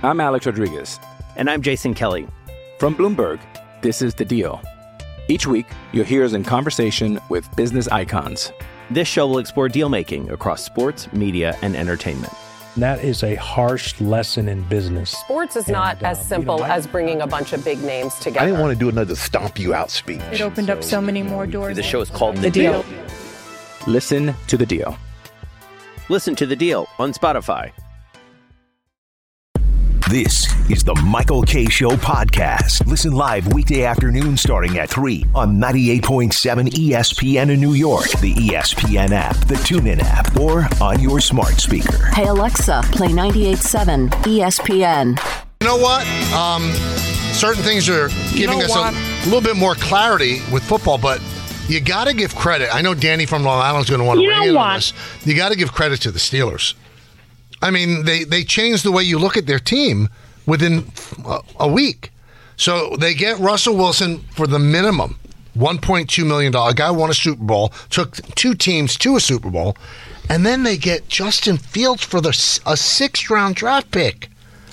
I'm Alex Rodriguez. And I'm Jason Kelly. From Bloomberg, this is The Deal. Each week, you'll hear us in conversation with business icons. This show will explore deal-making across sports, media, and entertainment. That is a harsh lesson in business. Sports is not as simple as bringing a bunch of big names together. I didn't want to do another stomp you out speech. It opened up so many more doors. The show is called The Deal. Listen to The Deal. Listen to The Deal on Spotify. This is the Michael Kay Show podcast. Listen live weekday afternoon starting at 3 on 98.7 ESPN in New York, the ESPN app, the TuneIn app, or on your smart speaker. Hey Alexa, play 98.7 ESPN. You know what? Certain things are giving us a little bit more clarity with football, but you got to give credit. I know Danny from Long Island is going to want to weigh in on this. You got to give credit to the Steelers. I mean, they changed the way you look at their team within a week. So they get Russell Wilson for the minimum, $1.2 million. A guy won a Super Bowl, took two teams to a Super Bowl, and then they get Justin Fields for a sixth-round draft pick.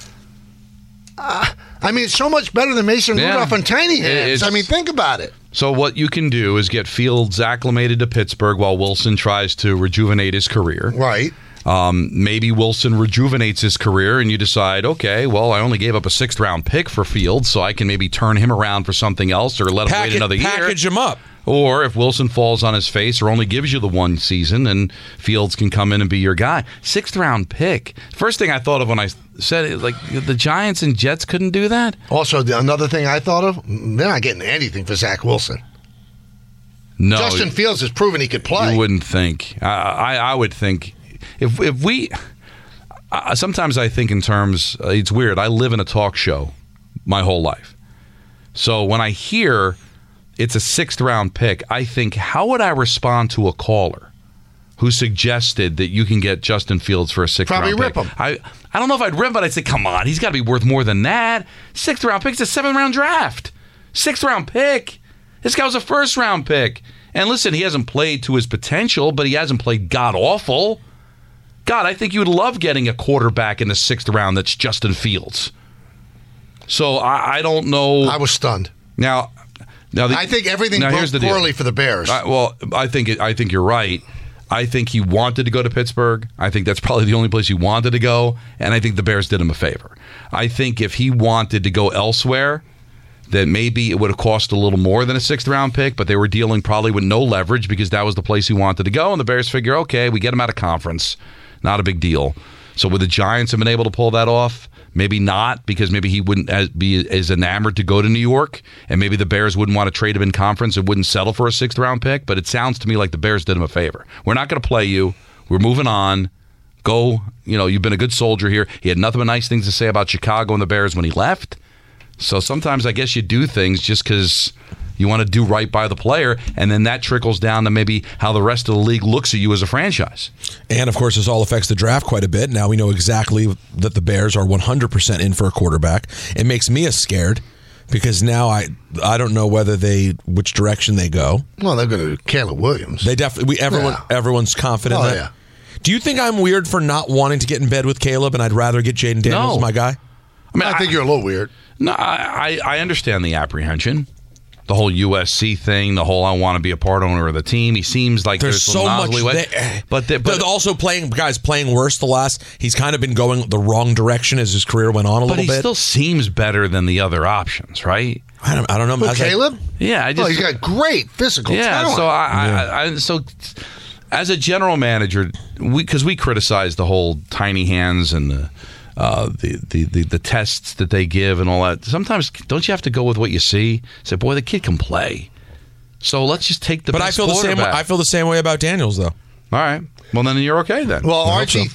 I mean, it's so much better than Mason Rudolph and Tiny Hands. I mean, think about it. So what you can do is get Fields acclimated to Pittsburgh while Wilson tries to rejuvenate his career. Right. Maybe Wilson rejuvenates his career and you decide, okay, well, I only gave up a sixth-round pick for Fields, so I can maybe turn him around for something else or let him wait another year. Package him up. Or if Wilson falls on his face or only gives you the one season, and Fields can come in and be your guy. Sixth-round pick. First thing I thought of when I said it, like the Giants and Jets couldn't do that. Also, another thing I thought of, they're not getting anything for Zach Wilson. No. Justin Fields has proven he could play. You wouldn't think. I would think. If we, sometimes I think in terms, it's weird. I live in a talk show my whole life. So when I hear it's a sixth-round pick, I think, how would I respond to a caller who suggested that you can get Justin Fields for a sixth-round pick? Probably rip him. I don't know if I'd rip him, but I'd say, come on, he's got to be worth more than that. Sixth-round pick, it's a seventh-round draft. Sixth-round pick. This guy was a first-round pick. And listen, he hasn't played to his potential, but he hasn't played god-awful. God, I think you would love getting a quarterback in the sixth round that's Justin Fields. So I don't know. I was stunned. Now I think everything broke poorly for the Bears. I think you're right. I think he wanted to go to Pittsburgh. I think that's probably the only place he wanted to go, and I think the Bears did him a favor. I think if he wanted to go elsewhere, then maybe it would have cost a little more than a sixth-round pick, but they were dealing probably with no leverage because that was the place he wanted to go, and the Bears figure, okay, we get him out of conference. Not a big deal. So would the Giants have been able to pull that off? Maybe not, because maybe he wouldn't be as enamored to go to New York, and maybe the Bears wouldn't want to trade him in conference and wouldn't settle for a sixth-round pick, but it sounds to me like the Bears did him a favor. We're not going to play you. We're moving on. Go. You've been a good soldier here. He had nothing but nice things to say about Chicago and the Bears when he left. So sometimes I guess you do things just because you want to do right by the player, and then that trickles down to maybe how the rest of the league looks at you as a franchise. And, of course, this all affects the draft quite a bit. Now we know exactly that the Bears are 100% in for a quarterback. It makes me scared because now I don't know which direction they go. Well, they're going to Caleb Williams. They definitely everyone's confident. Yeah. Do you think I'm weird for not wanting to get in bed with Caleb and I'd rather get Jaden Daniels as my guy? I think you're a little weird. No, I understand the apprehension. The whole USC thing, the whole I want to be a part owner of the team. He seems like there's so much. But also playing worse he's kind of been going the wrong direction as his career went on a little bit. But he still seems better than the other options, right? I don't know. Who, Caleb? Yeah. He's got great physical talent. So as a general manager, because we criticize the whole tiny hands and the tests that they give and all that. Sometimes don't you have to go with what you see? Say, boy, the kid can play. So let's just take the best quarterback. I feel the same way about Daniels, though. All right. Well, then you're okay then. Well,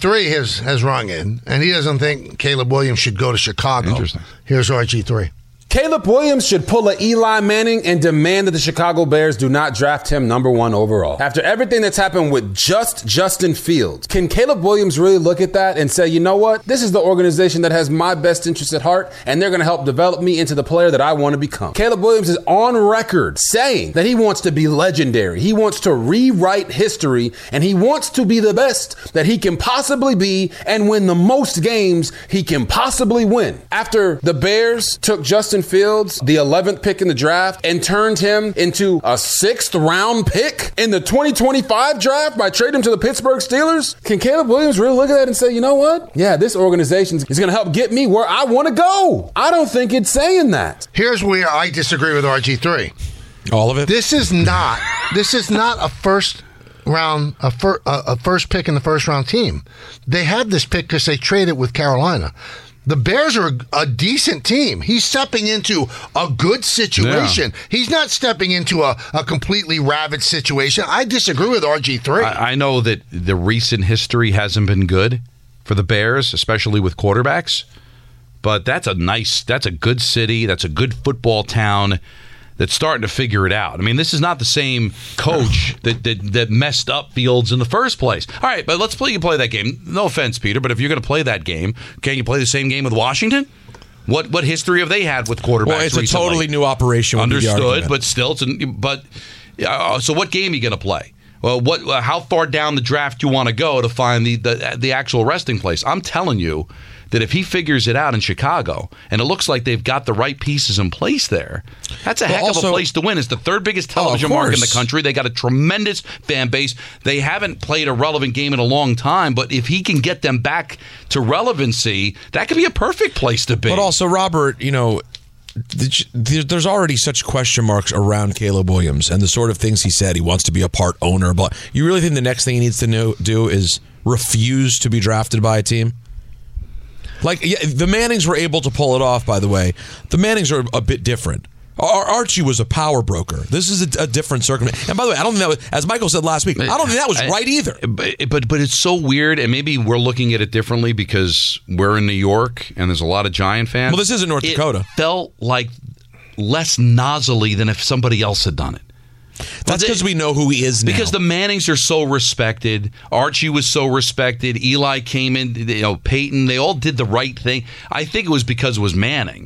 RG3 has rung in, and he doesn't think Caleb Williams should go to Chicago. Interesting. Here's RG3. Caleb Williams should pull a Eli Manning and demand that the Chicago Bears do not draft him number 1 overall. After everything that's happened with just Justin Fields, can Caleb Williams really look at that and say, you know what? This is the organization that has my best interest at heart, and they're going to help develop me into the player that I want to become. Caleb Williams is on record saying that he wants to be legendary. He wants to rewrite history, and he wants to be the best that he can possibly be and win the most games he can possibly win. After the Bears took Justin Fields, the 11th pick in the draft, and turned him into a 6th round pick in the 2025 draft by trading him to the Pittsburgh Steelers, can Caleb Williams really look at that and say, you know what? Yeah, this organization is going to help get me where I want to go. I don't think it's saying that. Here's where I disagree with RG3. All of it? This is not a first round, a first pick in the first round team. They had this pick because they traded with Carolina. The Bears are a decent team. He's stepping into a good situation. Yeah. He's not stepping into a completely ravaged situation. I disagree with RG3. I know that the recent history hasn't been good for the Bears, especially with quarterbacks. But that's a good city. That's a good football town that's starting to figure it out. I mean, this is not the same coach that messed up Fields in the first place. All right, but let's play that game. No offense, Peter, but if you're going to play that game, can you play the same game with Washington? What history have they had with quarterbacks? Well, it's recently? A totally new operation. Understood, but still, so what game are you going to play? Well, how far down the draft do you want to go to find the actual resting place? I'm telling you that if he figures it out in Chicago, and it looks like they've got the right pieces in place there, that's a heck of a place to win. It's the third biggest television market in the country. They got a tremendous fan base. They haven't played a relevant game in a long time, but if he can get them back to relevancy, that could be a perfect place to be. But also, Robert, there's already such question marks around Caleb Williams and the sort of things he said. He wants to be a part owner. But you really think the next thing he needs to do is refuse to be drafted by a team? The Mannings were able to pull it off, by the way. The Mannings are a bit different. Archie was a power broker. This is a different circumstance. And by the way, I don't think that was, as Michael said last week, I don't think that was right either. But it's so weird, and maybe we're looking at it differently because we're in New York and there's a lot of Giant fans. Well, this isn't North Dakota. It felt like less nozzly than if somebody else had done it. That's because we know who he is now. Because the Mannings are so respected. Archie was so respected. Eli came in, Peyton, they all did the right thing. I think it was because it was Manning.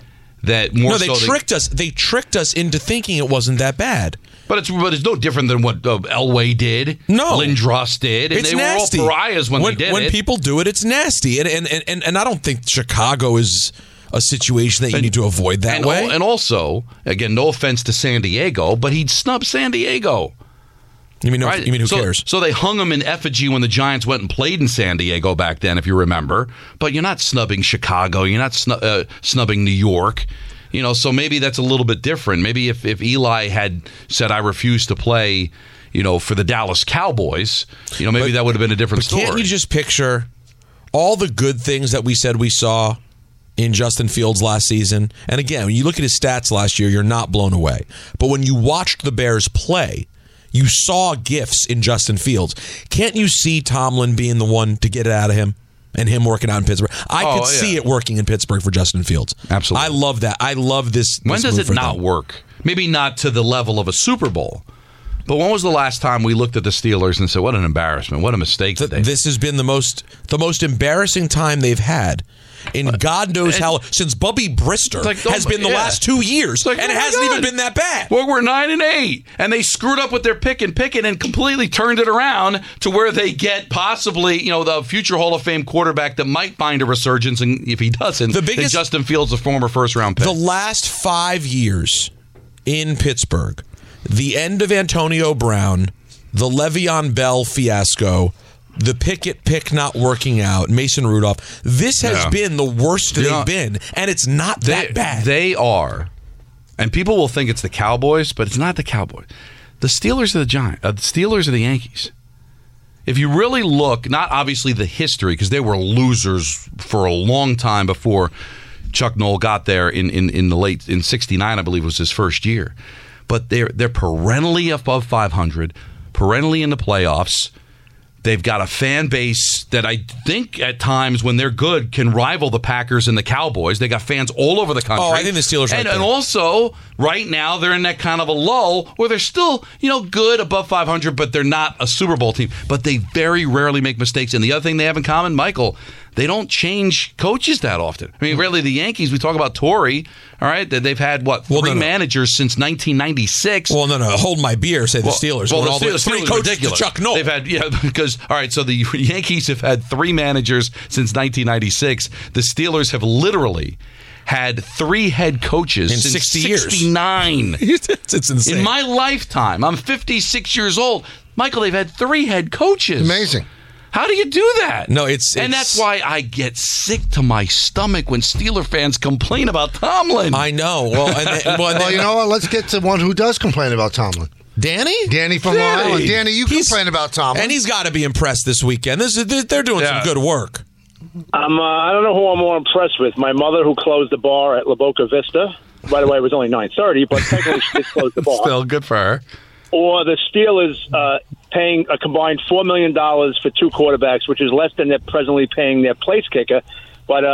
Tricked us. They tricked us into thinking it wasn't that bad. But it's no different than what Elway did. No, Lindros did, and they nasty. were all pariahs when they did it. When people do it, it's nasty. And I don't think Chicago is a situation that you need to avoid that way. And also, again, no offense to San Diego, but he'd snub San Diego. You mean who cares? So they hung him in effigy when the Giants went and played in San Diego back then, if you remember. But you're not snubbing Chicago. You're not snubbing New York. So maybe that's a little bit different. Maybe if Eli had said, I refuse to play, for the Dallas Cowboys, maybe that would have been a different story. Can't you just picture all the good things that we said we saw in Justin Fields last season? And again, when you look at his stats last year, you're not blown away. But when you watched the Bears play, you saw gifts in Justin Fields. Can't you see Tomlin being the one to get it out of him and him working out in Pittsburgh? I could see it working in Pittsburgh for Justin Fields. Absolutely. I love that. I love this. When does it not work? Maybe not to the level of a Super Bowl. But when was the last time we looked at the Steelers and said, what an embarrassment, what a mistake today? This has been the most embarrassing time they've had in God knows how, since Bubby Brister has been the last 2 years, and it hasn't even been that bad. Well, we're 9-8, and they screwed up with their pick and completely turned it around to where they get possibly, the future Hall of Fame quarterback that might find a resurgence, and if he doesn't, then Justin Fields, a former first-round pick. The last 5 years in Pittsburgh, the end of Antonio Brown, the Le'Veon Bell fiasco, the Pickett pick not working out, Mason Rudolph. This has been the worst they've been, and it's not that bad. They are, and people will think it's the Cowboys, but it's not the Cowboys. The Steelers are the Giants. The Steelers are the Yankees. If you really look, not obviously the history, because they were losers for a long time before Chuck Noll got there in the late in '69, I believe was his first year. But they're perennially above 500, perennially in the playoffs. They've got a fan base that I think at times when they're good can rival the Packers and the Cowboys. They got fans all over the country. Oh, I think the Steelers are and also, right now, they're in that kind of a lull where they're still, good above 500, but they're not a Super Bowl team. But they very rarely make mistakes. And the other thing they have in common, Michael, they don't change coaches that often. I mean, really, the Yankees, we talk about Torrey, all right? They've had, three managers since 1996. Well, no. Hold my beer, say the Steelers. Well, the Steelers three coaches ridiculous. to Chuck Noll. They've had, because, all right, so the Yankees have had 3 managers since 1996. The Steelers have literally had 3 head coaches in since 60 years. 69. It's insane. In my lifetime, I'm 56 years old. Michael, they've had 3 head coaches. Amazing. How do you do that? No, it's and that's why I get sick to my stomach when Steeler fans complain about Tomlin. I know. Well, well, you know what? Let's get to one who does complain about Tomlin. Danny from Long Island. Danny, you complain about Tomlin, and he's got to be impressed this weekend. They're doing some good work. I don't know who I'm more impressed with. My mother, who closed the bar at La Boca Vista. By the way, it was only 9:30, but technically she did close the bar. Still good for her. Or the Steelers paying a combined $4 million for 2 quarterbacks, which is less than they're presently paying their place kicker. But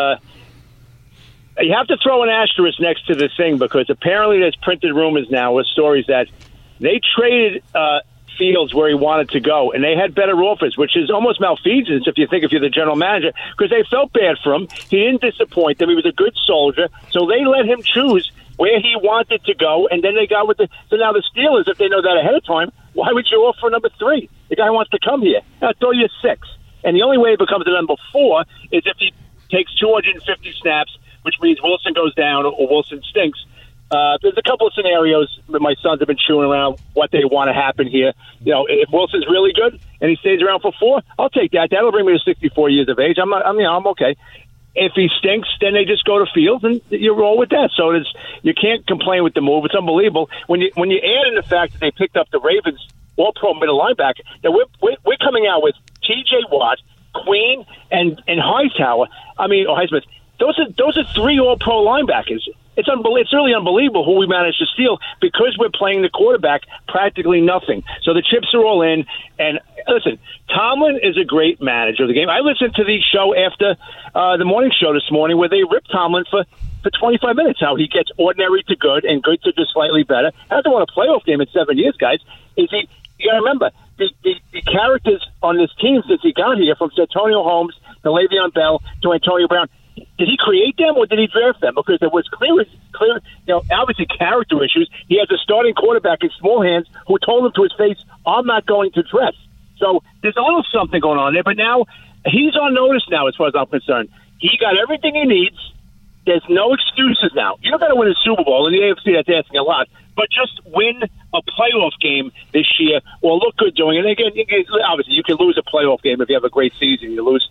you have to throw an asterisk next to this thing because apparently there's printed rumors now with stories that they traded Fields where he wanted to go, and they had better offers, which is almost malfeasance if you're the general manager, because they felt bad for him. He didn't disappoint them. He was a good soldier, so they let him choose where he wanted to go, and then they got with the. So now the Steelers, if they know that ahead of time, why would you offer number 3? The guy wants to come here. Now throw you 6, and the only way it becomes a number 4 is if he takes 250 snaps, which means Wilson goes down or Wilson stinks. There's a couple of scenarios that my sons have been chewing around what they want to happen here. If Wilson's really good and he stays around for 4, I'll take that. That'll bring me to 64 years of age. I'm okay. If he stinks, then they just go to Fields and you roll with that. So you can't complain with the move. It's unbelievable when you add in the fact that they picked up the Ravens all-pro middle linebacker. Now we're coming out with T.J. Watt, Queen, and Hightower. Highsmith. Those are 3 all-pro linebackers. It's really unbelievable who we managed to steal because we're playing the quarterback practically nothing. So the chips are all in. And listen, Tomlin is a great manager of the game. I listened to the show after the morning show this morning where they ripped Tomlin for 25 minutes, how he gets ordinary to good and good to just slightly better. Hasn't won a playoff game in 7 years, guys. You got to remember, the characters on this team since he got here, from Antonio Holmes to Le'Veon Bell to Antonio Brown, did he create them or did he draft them? Because there was clear, obviously character issues. He has a starting quarterback in small hands who told him to his face, I'm not going to dress. So there's a little something going on there. But now he's on notice now as far as I'm concerned. He got everything he needs. There's no excuses now. You don't got to win a Super Bowl. In the AFC, that's asking a lot. But just win a playoff game this year or look good doing it. And again, obviously, you can lose a playoff game if you have a great season. You lose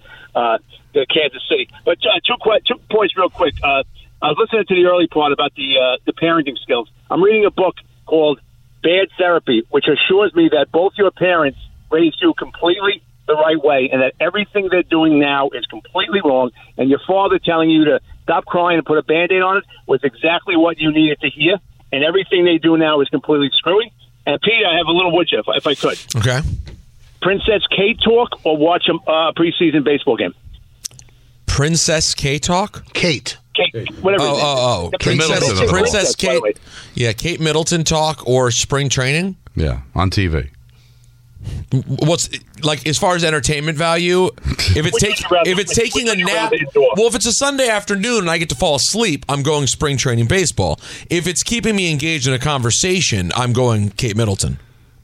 to Kansas City. But 2 points real quick. I was listening to the early part about the parenting skills. I'm reading a book called Bad Therapy, which assures me that both your parents raised you completely the right way and that everything they're doing now is completely wrong. And your father telling you to stop crying and put a Band-Aid on it was exactly what you needed to hear. And everything they do now is completely screwy. And, Pete, I have a little wood chip, if I could. Okay. Princess Kate talk or watch a preseason baseball game? Princess Kate talk? Kate, whatever. Oh. Princess Kate. Yeah, Kate Middleton talk or spring training? Yeah, on TV. What's like as far as entertainment value? If it's taking a nap, well, if it's a Sunday afternoon and I get to fall asleep, I'm going spring training baseball. If it's keeping me engaged in a conversation, I'm going Kate Middleton.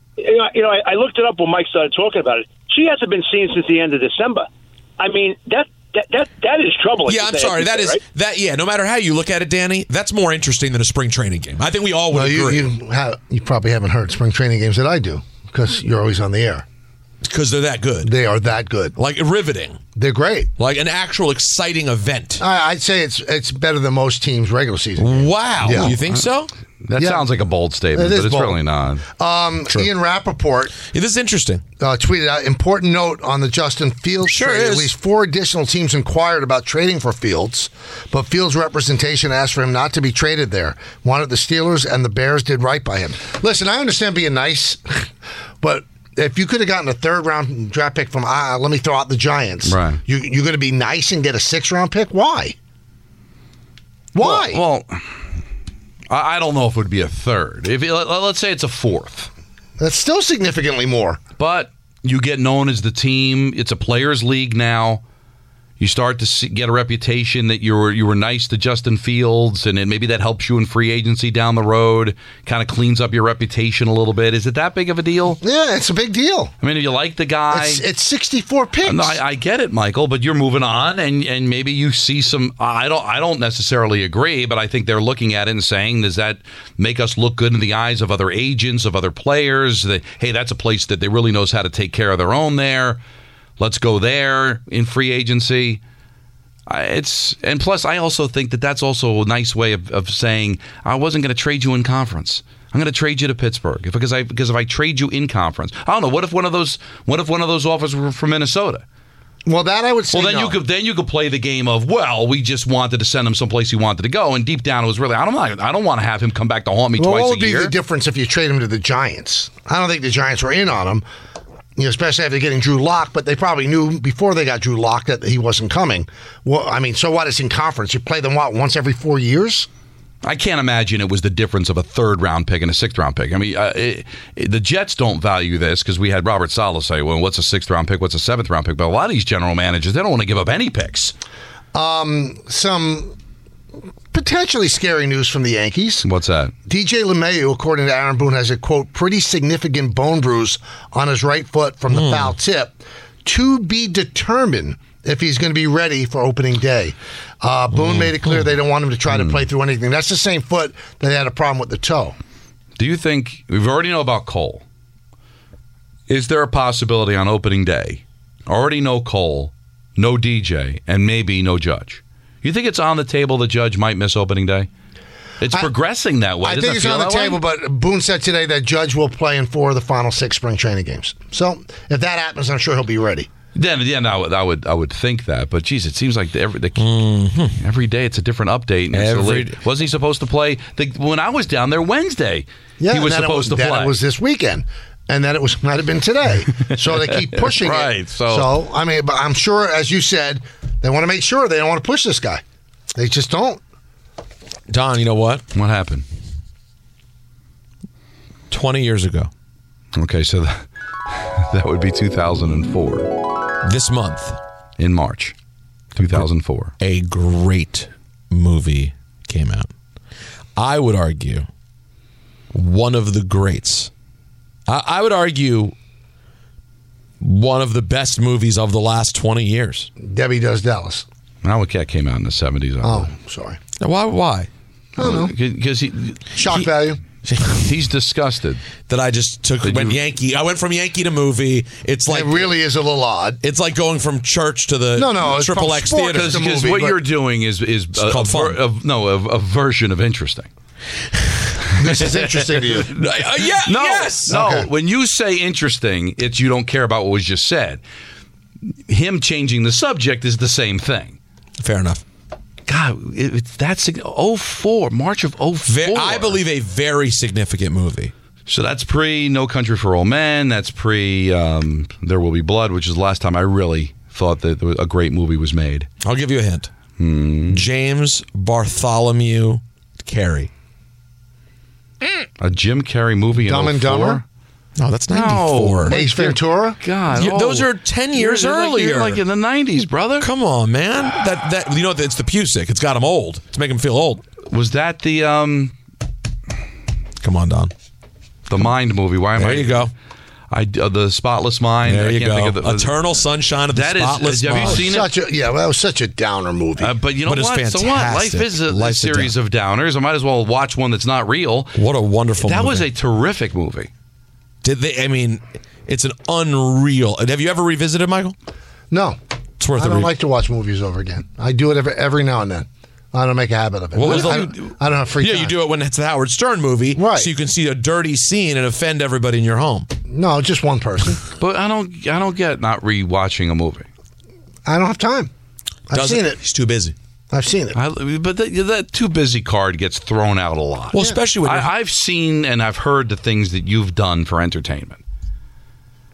I looked it up when Mike started talking about it. She hasn't been seen since the end of December. I mean, that is troubling. Yeah, I'm sorry. That is right? That. Yeah, no matter how you look at it, Danny, that's more interesting than a spring training game. I think we all would agree. You probably haven't heard spring training games that I do. Because you're always on the air. Because they're that good. They are that good. Like riveting. They're great. Like an actual exciting event. I'd say it's better than most teams' regular season. Wow. Yeah. You think so? That sounds like a bold statement, but it's really not. Ian Rappaport. Yeah, this is interesting. Tweeted out, important note on the Justin Fields trade. At least 4 additional teams inquired about trading for Fields, but Fields' representation asked for him not to be traded there. Wanted the Steelers, and the Bears did right by him. Listen, I understand being nice, but if you could have gotten a third-round draft pick from, let me throw out the Giants, right? You're going to be nice and get a sixth-round pick? Why? Why? Well, I don't know if it would be a third. Let's say it's a fourth. That's still significantly more. But you get known as the team. It's a players' league now. You start to get a reputation that you were nice to Justin Fields, and maybe that helps you in free agency down the road, kind of cleans up your reputation a little bit. Is it that big of a deal? Yeah, it's a big deal. I mean, if you like the guy... It's 64 picks. No, I get it, Michael, but you're moving on, and maybe you see some... I don't necessarily agree, but I think they're looking at it and saying, does that make us look good in the eyes of other agents, of other players? That, hey, that's a place that they really knows how to take care of their own there. Let's go there in free agency. And plus, I also think that that's also a nice way of saying I wasn't going to trade you in conference. I'm going to trade you to Pittsburgh because if I trade you in conference, I don't know. What if one of those offers were from Minnesota? Well, that I would say. Well, then you could play the game of, well, we just wanted to send him someplace he wanted to go, and deep down it was really I don't want to have him come back to haunt me twice a year. What would be the difference if you trade him to the Giants? I don't think the Giants were in on him. Especially after getting Drew Lock, but they probably knew before they got Drew Lock that he wasn't coming. Well, I mean, so what? It's in conference. You play them, once every 4 years? I can't imagine it was the difference of a third-round pick and a sixth-round pick. I mean, the Jets don't value this because we had Robert Saleh say, well, what's a sixth-round pick, what's a seventh-round pick? But a lot of these general managers, they don't want to give up any picks. Some potentially scary news from the Yankees. What's that? DJ LeMahieu, according to Aaron Boone, has a, quote, pretty significant bone bruise on his right foot from the foul tip. To be determined if he's going to be ready for opening day. Boone made it clear they don't want him to try to play through anything. That's the same foot that had a problem with the toe. Do you think, we already know about Cole. Is there a possibility on opening day, already no Cole, no DJ, and maybe no Judge? You think it's on the table the Judge might miss opening day? It's progressing that way. I think it's on the table, but Boone said today that Judge will play in 4 of the final 6 spring training games. So if that happens, I'm sure he'll be ready. Then I would think that, but geez, it seems like every day it's a different update. And wasn't he supposed to play? When I was down there Wednesday, he was supposed to play. It was this weekend. And then might have been today. So they keep pushing right, it. So, I mean, but I'm sure, as you said, they want to make sure they don't want to push this guy. They just don't. Don, you know what? What happened? 20 years ago. Okay, so that would be 2004. This month. In March 2004. A great movie came out. I would argue one of the greats. I would argue one of the best movies of the last 20 years. Debbie Does Dallas. Now, Cat came out in the 70s. Oh, sorry. Why? I don't know. Because shock value. He's disgusted that I just Yankee. I went from Yankee to movie. It's like it really is a little odd. It's like going from church to the Triple X Theater. Because what you're doing is a version of interesting. This is interesting to you. Yes. No. Okay. When you say interesting, it's you don't care about what was just said. Him changing the subject is the same thing. Fair enough. God, that's 04, March of 04. I believe a very significant movie. So that's pre No Country for Old Men. That's pre There Will Be Blood, which is the last time I really thought that a great movie was made. I'll give you a hint. James Bartholomew Carey. A Jim Carrey movie in Dumb and 04? Dumber? No, that's 94. Ace Ventura? God. Those are 10 years earlier. You're like in the 90s, brother. Come on, man. That it's the Pusick. It's got him old. It's making him feel old. Was that the Come on, Don. The Mind movie? Why am There you go. The Spotless Mind. There you can't go. think of Eternal Sunshine of the Spotless Mind. Have you seen it? That was such a downer movie. But you know it's what? fantastic. So what? Life is a series of downers. I might as well watch one that's not real. What a wonderful movie. That was a terrific movie. It's an unreal. Have you ever revisited, Michael? No. It's worth I don't like to watch movies over again. I do it every now and then. I don't make a habit of it. I don't have free time. Yeah, you do it when it's the Howard Stern movie, right? So you can see a dirty scene and offend everybody in your home. No, just one person. But I don't get not rewatching a movie. I don't have time. I've seen it. He's too busy. I've seen it. But that too busy card gets thrown out a lot. Well, especially when I've seen and I've heard the things that you've done for entertainment.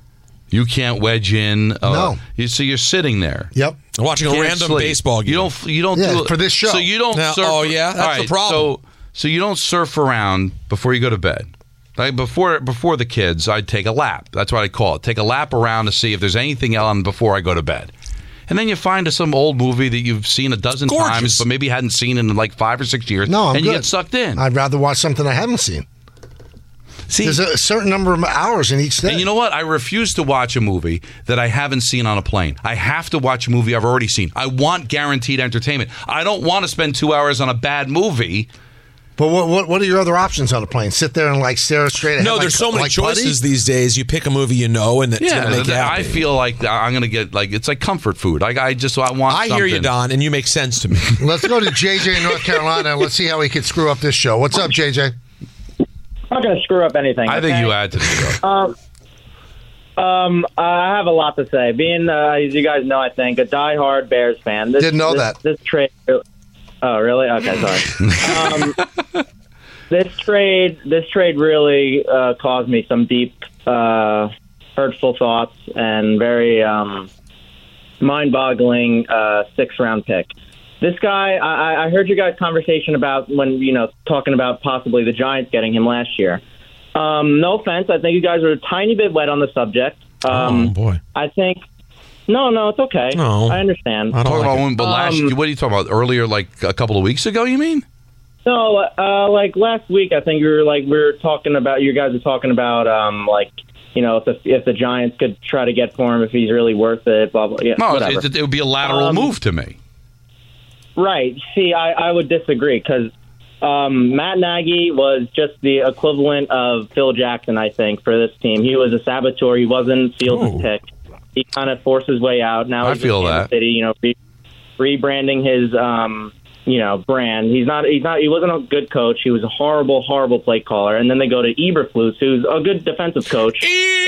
You can't wedge in. No. So you're sitting there. Yep. Watching a random baseball game. You don't do it for this show. So you don't now, surf. Oh yeah, that's the problem. So you don't surf around before you go to bed. Like before the kids, I'd take a lap. That's what I call it. Take a lap around to see if there's anything on before I go to bed. And then you find some old movie that you've seen a dozen times, but maybe hadn't seen in like 5 or 6 years. No, you get sucked in. I'd rather watch something I haven't seen. See, there's a certain number of hours in each day. And you know what? I refuse to watch a movie that I haven't seen on a plane. I have to watch a movie I've already seen. I want guaranteed entertainment. I don't want to spend 2 hours on a bad movie. But what are your other options on a plane? Sit there and stare straight ahead? No, there's so many choices these days. You pick a movie you know, and that's going to make you happy. I feel like I'm going to get it's like comfort food. I want. I hear you, Don, and you make sense to me. Let's go to JJ in North Carolina. Let's see how he could screw up this show. What's up, JJ? I'm not going to screw up anything. I think you had to screw up. I have a lot to say. Being, as you guys know, I think a diehard Bears fan. Didn't know that. This trade. Oh, really? Okay, sorry. This trade really caused me some deep, hurtful thoughts and very mind-boggling 6th-round pick. This guy, I heard you guys' conversation about when talking about possibly the Giants getting him last year. No offense, I think you guys are a tiny bit wet on the subject. Oh boy, I think. No, it's okay. No, I understand. What are you talking about? Earlier, like a couple of weeks ago, you mean? No, like last week, I think you guys were talking about if the Giants could try to get for him, if he's really worth it, blah, blah, yeah, no, whatever. It would be a lateral move to me. Right. See, I would disagree because Matt Nagy was just the equivalent of Phil Jackson, I think, for this team. He was a saboteur. He wasn't Fields' pick. He kind of forced his way out. Now he's in Kansas City, rebranding his brand. He wasn't a good coach. He was a horrible play caller. And then they go to Eberflus, who's a good defensive coach.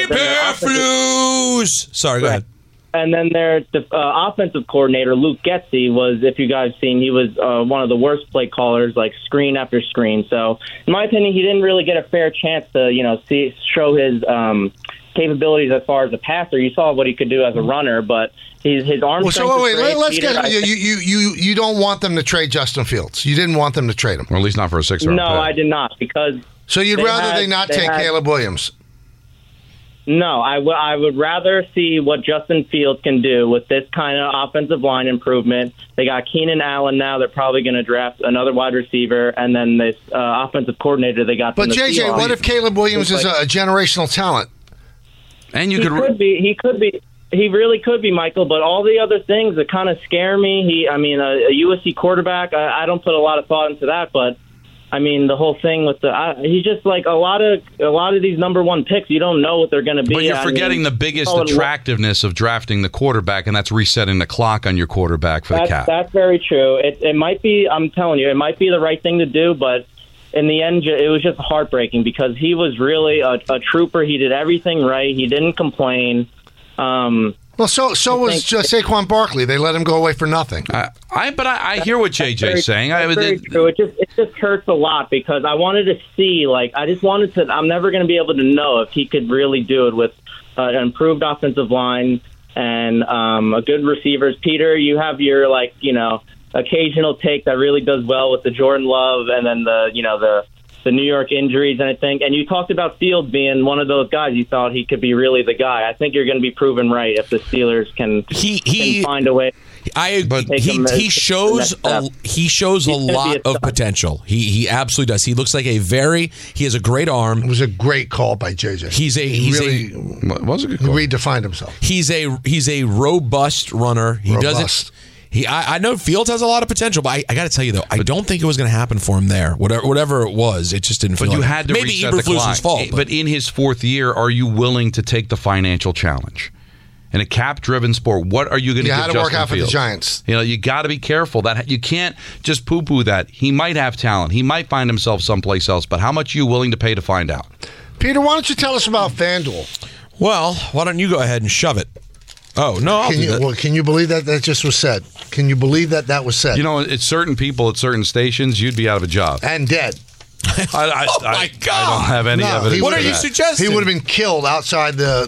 Eberflus! Sorry, go ahead. And then their offensive coordinator, Luke Getsy, was, if you guys seen, he was one of the worst play callers, like screen after screen. So, in my opinion, he didn't really get a fair chance to, show his capabilities as far as a passer. You saw what he could do as a runner, but his arm. Well, so wait, let's get you don't want them to trade Justin Fields. You didn't want them to trade him, or at least not for a 6th-round pick. No, I did not, because. So you'd rather they not take Caleb Williams. No, I would rather see what Justin Fields can do with this kind of offensive line improvement. They got Keenan Allen now. They're probably going to draft another wide receiver, and then this offensive coordinator they got. But JJ, Seahawks. What if Caleb Williams is a generational talent? And he could be. He really could be, Michael. But all the other things that kind of scare me. A USC quarterback. I don't put a lot of thought into that, but. I mean, the whole thing with he's just like a lot of these number one picks. You don't know what they're going to be. But you're forgetting the biggest attractiveness of drafting the quarterback, and that's resetting the clock on your quarterback for the cap. That's very true. It might be. I'm telling you, it might be the right thing to do, but in the end, it was just heartbreaking because he was really a trooper. He did everything right. He didn't complain. Well, so was Saquon Barkley. They let him go away for nothing. I hear what JJ's saying. Very true. It just hurts a lot because I wanted to see, I'm never going to be able to know if he could really do it with an improved offensive line and a good receivers. Peter, you have your occasional take that really does well with the Jordan Love and then the New York injuries, and you talked about Fields being one of those guys. You thought he could be really the guy. I think you're going to be proven right if the Steelers can find a way. He shows a lot of potential. He absolutely does. He looks like he has a great arm. It was a great call by JJ. Was a good call. He redefined himself. He's a robust runner. I know Fields has a lot of potential, but I got to tell you though, I don't think it was going to happen for him there. Whatever it was, it just didn't feel. But you like had to maybe reset the clock. fault. But in his 4th year, are you willing to take the financial challenge? In a cap-driven sport, what are you going to give Justin Fields? You had to work out for the Giants. You got to be careful that you can't just poo-poo that. He might have talent. He might find himself someplace else. But how much are you willing to pay to find out? Peter, why don't you tell us about FanDuel? Well, why don't you go ahead and shove it? Oh, no, can you believe that just was said? Can you believe that was said? It's certain people at certain stations, you'd be out of a job. And dead. I my God! I don't have any evidence. What are you suggesting? He would have been killed outside the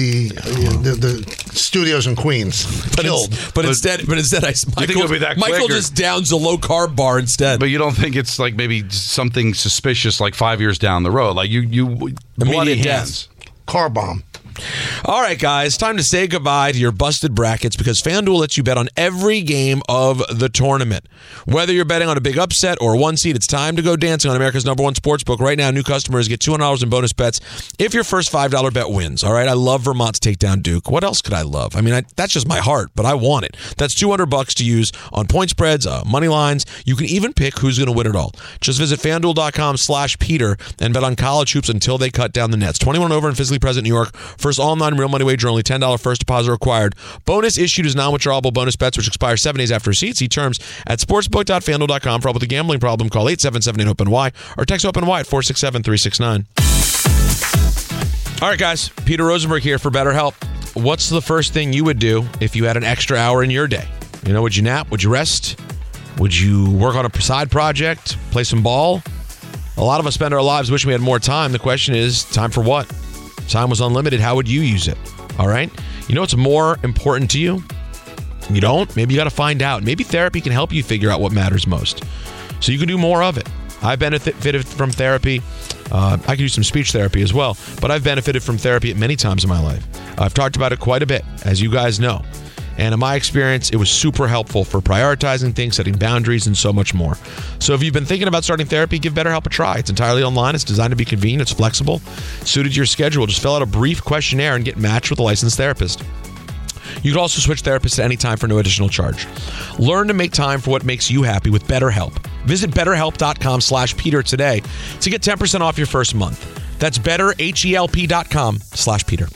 studios in Queens. Killed. But instead, you think it'll be that Michael quick, or- just downs a low carb bar instead. But you don't think it's like maybe something suspicious like 5 years down the road? Like you bloody hands. Car bomb. All right, guys, time to say goodbye to your busted brackets because FanDuel lets you bet on every game of the tournament. Whether you're betting on a big upset or a one seed, it's time to go dancing on America's #1 sportsbook. Right now, new customers get $200 in bonus bets if your first $5 bet wins. All right, I love Vermont to take down Duke. What else could I love? I mean, that's just my heart, but I want it. That's $200 to use on point spreads, money lines. You can even pick who's going to win it all. Just visit FanDuel.com/Peter and bet on college hoops until they cut down the nets. 21 and over and physically present in New York. First all non-real money wager, only $10 first deposit required. Bonus issued is non-withdrawable bonus bets, which expire 7 days after receipt. See terms at sportsbook.fanduel.com. For help with a gambling problem, call 877-8-OPEN-Y or text OPEN-Y at 467-369. All right, guys. Peter Rosenberg here for BetterHelp. What's the first thing you would do if you had an extra hour in your day? You know, would you nap? Would you rest? Would you work on a side project? Play some ball? A lot of us spend our lives wishing we had more time. The question is, time for what? Time was unlimited. How would you use it? All right? You know what's more important to you? You don't? Maybe you got to find out. Maybe therapy can help you figure out what matters most so you can do more of it. I benefited from therapy. I could use some speech therapy as well, but I've benefited from therapy at many times in my life. I've talked about it quite a bit, as you guys know. And in my experience, it was super helpful for prioritizing things, setting boundaries, and so much more. So if you've been thinking about starting therapy, give BetterHelp a try. It's entirely online. It's designed to be convenient. It's flexible, suited to your schedule. Just fill out a brief questionnaire and get matched with a licensed therapist. You can also switch therapists at any time for no additional charge. Learn to make time for what makes you happy with BetterHelp. Visit BetterHelp.com/Peter today to get 10% off your first month. That's BetterHelp.com/Peter.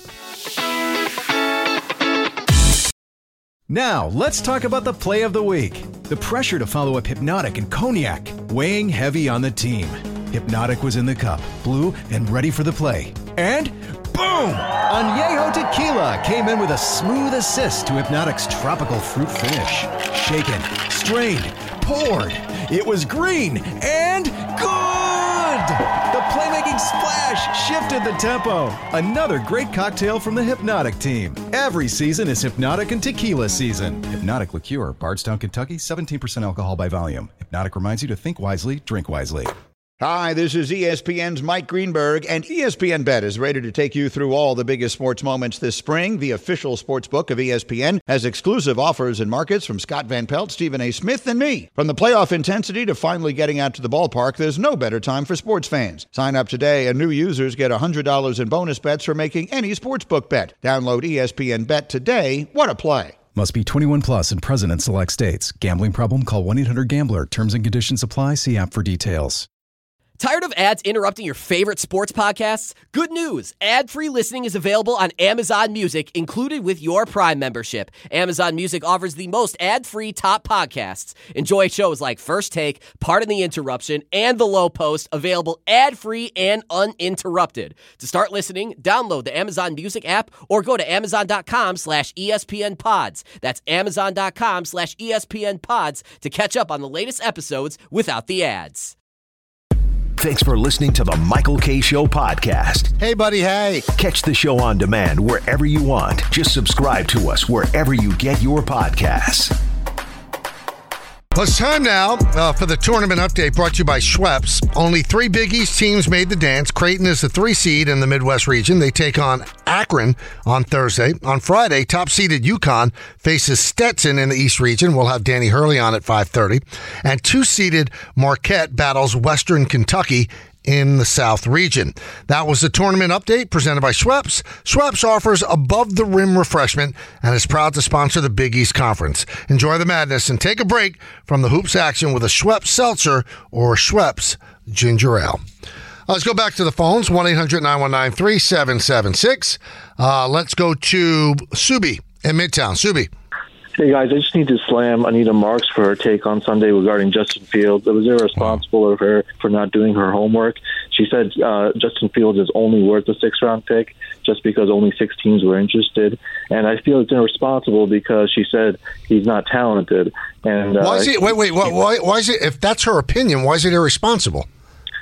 Now, let's talk about the play of the week. The pressure to follow up Hypnotic and Cognac, weighing heavy on the team. Hypnotic was in the cup, blue, and ready for the play. And boom! Añejo Tequila came in with a smooth assist to Hypnotic's tropical fruit finish. Shaken, strained, poured. It was green and good! The playmaking splash shifted the tempo. Another great cocktail from the Hypnotic team. Every season is Hypnotic and Tequila season. Hypnotic Liqueur, Bardstown, Kentucky, 17% alcohol by volume. Hypnotic reminds you to think wisely, drink wisely. Hi, this is ESPN's Mike Greenberg, and ESPN Bet is ready to take you through all the biggest sports moments this spring. The official sports book of ESPN has exclusive offers and markets from Scott Van Pelt, Stephen A. Smith, and me. From the playoff intensity to finally getting out to the ballpark, there's no better time for sports fans. Sign up today, and new users get $100 in bonus bets for making any sportsbook bet. Download ESPN Bet today. What a play. Must be 21 plus and present in select states. Gambling problem? Call 1-800-GAMBLER. Terms and conditions apply. See app for details. Tired of ads interrupting your favorite sports podcasts? Good news! Ad-free listening is available on Amazon Music, included with your Prime membership. Amazon Music offers the most ad-free top podcasts. Enjoy shows like First Take, Pardon the Interruption, and The Low Post, available ad-free and uninterrupted. To start listening, download the Amazon Music app or go to Amazon.com/ESPN Pods. That's Amazon.com/ESPN Pods to catch up on the latest episodes without the ads. Thanks for listening to the Michael K. Show podcast. Hey, buddy, hey. Catch the show on demand wherever you want. Just subscribe to us wherever you get your podcasts. Well, it's time now for the tournament update brought to you by Schweppes. Only 3 Big East teams made the dance. Creighton is the 3 seed in the Midwest region. They take on Akron on Thursday. On Friday, top-seeded UConn faces Stetson in the East region. We'll have Danny Hurley on at 5:30. And 2-seeded Marquette battles Western Kentucky in the South region. That was the tournament update presented by Schweppes. Schweppes offers above-the-rim refreshment and is proud to sponsor the Big East Conference. Enjoy the madness and take a break from the hoops action with a Schweppes Seltzer or Schweppes Ginger Ale. Let's go back to the phones, 1-800-919-3776. Let's go to Subi in Midtown. Subi. Hey, guys, I just need to slam Anita Marks for her take on Sunday regarding Justin Fields. It was irresponsible of her for not doing her homework. She said Justin Fields is only worth a 6th-round pick just because only 6 teams were interested. And I feel it's irresponsible because she said he's not talented. And why is it? Why is it? If that's her opinion, why is it irresponsible?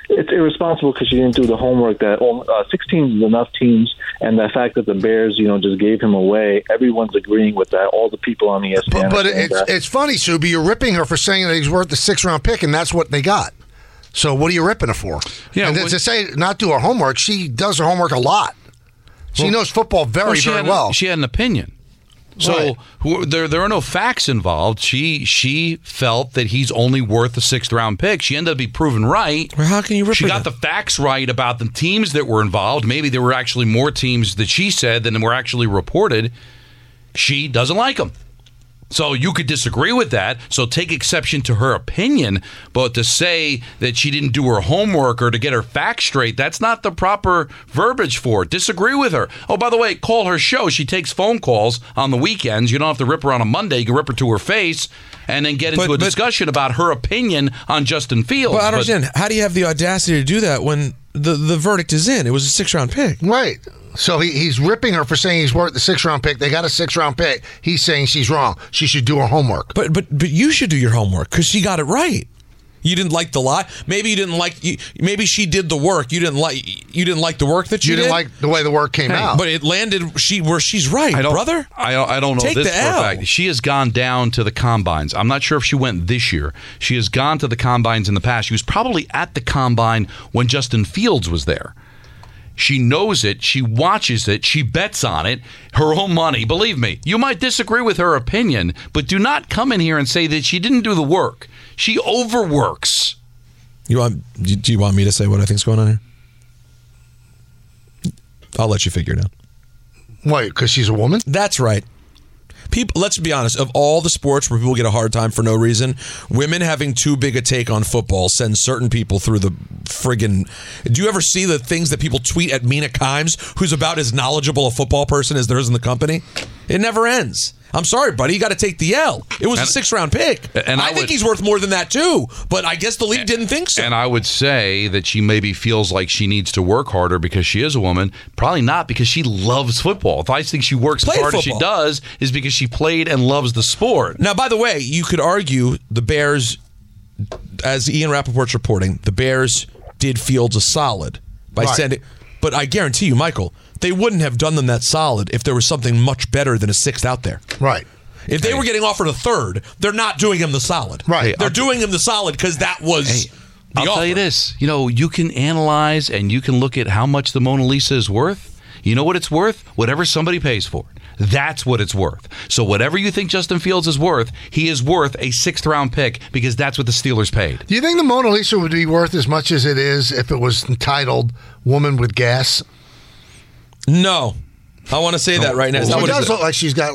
it's irresponsible because she didn't do the homework. That 6 teams is enough teams, and the fact that the Bears, just gave him away, everyone's agreeing with that. All the people on ESPN. But it's funny, Subi. You're ripping her for saying that he's worth the 6th-round pick, and that's what they got. So what are you ripping her for? Yeah, and to say not do her homework, she does her homework a lot. She knows football very well. She had an opinion. So there are no facts involved. She felt that he's only worth the 6th-round pick. She ended up being proven right. Well, how can you rip She got the facts right about the teams that were involved. Maybe there were actually more teams that she said than were actually reported. She doesn't like them. So you could disagree with that. So take exception to her opinion. But to say that she didn't do her homework or to get her facts straight, that's not the proper verbiage for it. Disagree with her. Oh, by the way, call her show. She takes phone calls on the weekends. You don't have to rip her on a Monday. You can rip her to her face and then get into a discussion about her opinion on Justin Fields. But I don't understand. How do you have the audacity to do that when the verdict is in? It was a 6th-round pick. Right. So he's ripping her for saying he's worth the 6th-round pick. They got a 6th-round pick. He's saying she's wrong. She should do her homework. But you should do your homework because she got it right. You didn't like the lie. Maybe you didn't like. Maybe she did the work. You didn't like the work that she did. You didn't like the way the work came out. But it landed where she's right, brother. I don't know Take this the for a fact. She has gone down to the combines. I'm not sure if she went this year. She has gone to the combines in the past. She was probably at the combine when Justin Fields was there. She knows it. She watches it. She bets on it. Her own money. Believe me, you might disagree with her opinion, but do not come in here and say that she didn't do the work. She overworks. Do you want me to say what I think's going on here? I'll let you figure it out. Why? Because she's a woman? That's right. People, let's be honest, of all the sports where people get a hard time for no reason, women having too big a take on football sends certain people through the friggin'... Do you ever see the things that people tweet at Mina Kimes, who's about as knowledgeable a football person as there is in the company? It never ends. I'm sorry, buddy. You got to take the L. It was a 6th-round pick. And I think he's worth more than that, too. But I guess the league didn't think so. And I would say that she maybe feels like she needs to work harder because she is a woman. Probably not because she loves football. If I think she works as hard as she does, is because she played and loves the sport. Now, by the way, you could argue the Bears, as Ian Rappaport's reporting, the Bears did Fields a solid by sending... But I guarantee you, Michael, they wouldn't have done them that solid if there was something much better than a 6th out there. Right. If they were getting offered a 3rd, they're not doing him the solid. Right. They're doing him the solid because that was the offer. I'll tell you this. You can analyze and you can look at how much the Mona Lisa is worth. You know what it's worth? Whatever somebody pays for it. That's what it's worth. So whatever you think Justin Fields is worth, he is worth a 6th-round pick because that's what the Steelers paid. Do you think the Mona Lisa would be worth as much as it is if it was entitled Woman with Gas? No. I want to say that right now. It does look like she's got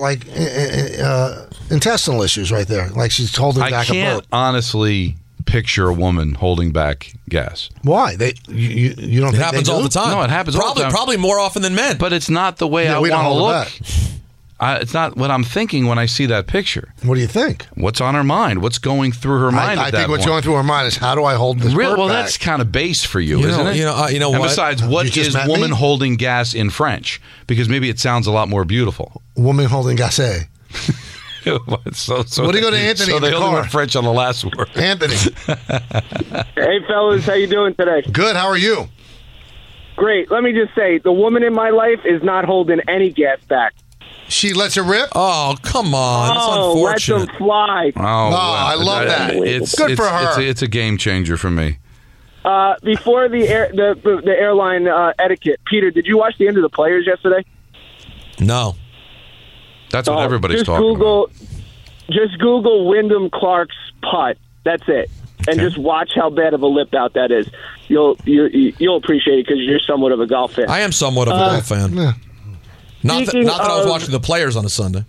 intestinal issues right there. Like she's holding back a boat. I can't honestly picture a woman holding back gas. Why? You don't think it happens all the time. No, it happens all the time. Probably more often than men. But it's not the way I want to look. It's not what I'm thinking when I see that picture. What do you think? What's on her mind? What's going through her mind? I think what's going through her mind is how do I hold this Well, back? that's kind of base for you, isn't it? You know and what? Besides, what is woman holding gas in French? Because maybe it sounds a lot more beautiful. Woman holding gas. So what do you go to Anthony so in the they only car? went French on the last word. Anthony. Hey, fellas. How you doing today? Good. How are you? Great. Let me just say, the woman in my life is not holding any gas back. She lets it rip? Oh, come on. That's unfortunate. Let them fly. Oh, I love that. Good for her. It's a game changer for me. Before the airline etiquette, Peter, did you watch the end of the Players yesterday? No. That's what everybody's talking about. Just Google Wyndham Clark's putt. That's it. And just watch how bad of a lip out that is. You'll appreciate it because you're somewhat of a golf fan. I am somewhat of a golf fan. Yeah. Not that I was watching the Players on a Sunday.